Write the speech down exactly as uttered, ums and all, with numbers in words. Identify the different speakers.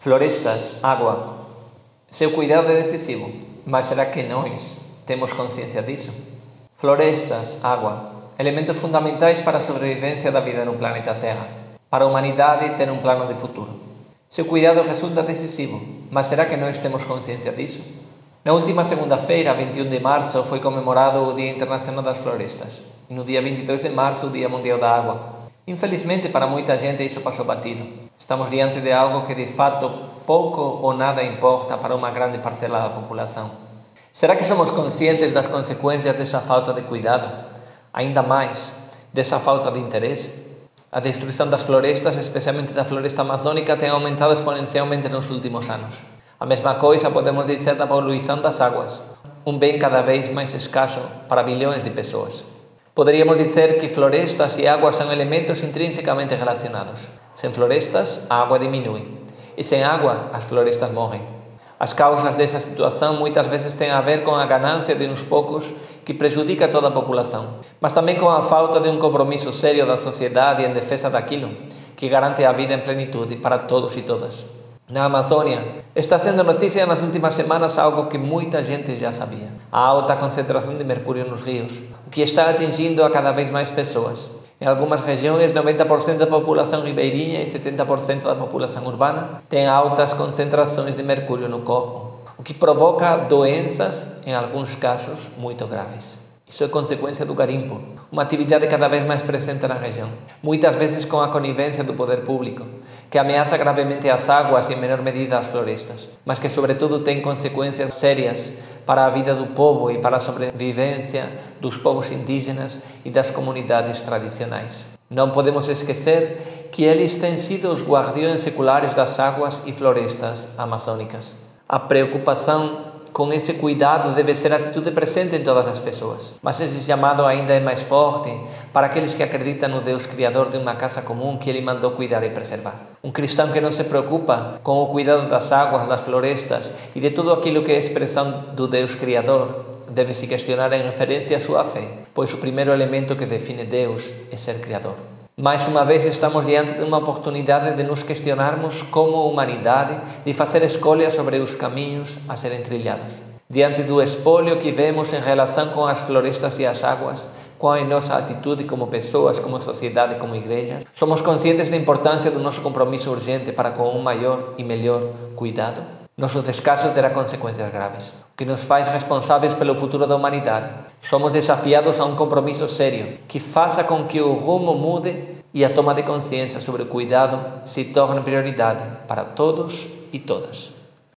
Speaker 1: Florestas, água. Seu cuidado é decisivo, mas será que nós temos consciência disso? Florestas, água. Elementos fundamentais para a sobrevivência da vida no planeta Terra. Para a humanidade ter um plano de futuro. Seu cuidado resulta decisivo, mas será que nós temos consciência disso? Na última segunda-feira, vinte e um de março, foi comemorado o Dia Internacional das Florestas. E no dia vinte e dois de março, o Dia Mundial da Água. Infelizmente, para muita gente isso passou batido. Estamos diante de algo que de fato pouco ou nada importa para uma grande parcela da população. Será que somos conscientes das consequências dessa falta de cuidado? Ainda mais, dessa falta de interesse? A destruição das florestas, especialmente da floresta amazônica, tem aumentado exponencialmente nos últimos anos. A mesma coisa podemos dizer da poluição das águas, um bem cada vez mais escasso para bilhões de pessoas. Poderíamos dizer que florestas e água são elementos intrinsecamente relacionados. Sem florestas, a água diminui. E sem água, as florestas morrem. As causas dessa situação muitas vezes têm a ver com a ganância de uns poucos que prejudica toda a população, mas também com a falta de um compromisso sério da sociedade em defesa daquilo que garante a vida em plenitude para todos e todas. Na Amazônia, está sendo notícia nas últimas semanas algo que muita gente já sabia: a alta concentração de mercúrio nos rios, o que está atingindo a cada vez mais pessoas. Em algumas regiões, noventa por cento da população ribeirinha e setenta por cento da população urbana tem altas concentrações de mercúrio no corpo, o que provoca doenças, em alguns casos, muito graves. Isso é consequência do garimpo, uma atividade cada vez mais presente na região, muitas vezes com a conivência do poder público, que ameaça gravemente as águas e, em menor medida, as florestas, mas que, sobretudo, tem consequências sérias para a vida do povo e para a sobrevivência dos povos indígenas e das comunidades tradicionais. Não podemos esquecer que eles têm sido os guardiões seculares das águas e florestas amazônicas. A preocupação com esse cuidado deve ser atitude presente em todas as pessoas, mas esse chamado ainda é mais forte para aqueles que acreditam no Deus Criador de uma casa comum que Ele mandou cuidar e preservar. Um cristão que não se preocupa com o cuidado das águas, das florestas e de tudo aquilo que é expressão do Deus Criador deve se questionar em referência à sua fé, pois o primeiro elemento que define Deus é ser Criador. Mais uma vez estamos diante de uma oportunidade de nos questionarmos como humanidade, de fazer escolhas sobre os caminhos a serem trilhados. Diante do espólio que vemos em relação com as florestas e as águas, qual é a nossa atitude como pessoas, como sociedade, como igreja? Somos conscientes da importância do nosso compromisso urgente para com um maior e melhor cuidado? Nosso descaso terá consequências graves, o que nos faz responsáveis pelo futuro da humanidade. Somos desafiados a um compromisso sério, que faça com que o rumo mude e a toma de consciência sobre o cuidado se torne prioridade para todos e todas.